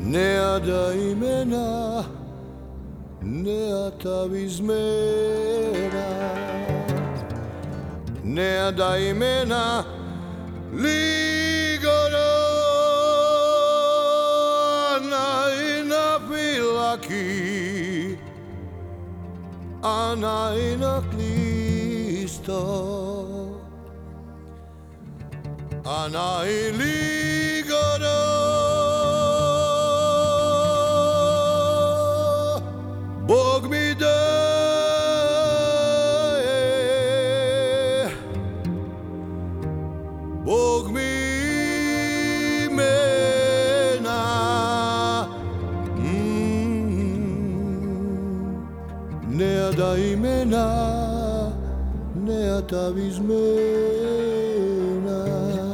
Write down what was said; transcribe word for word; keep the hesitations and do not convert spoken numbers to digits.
Neada imena, neata vizmena, neada imena, ligoro na inapilaki, ana inaklisto, ana iligoro. Bog mi daje, Bog mi imena, neada imena, neata vizmena.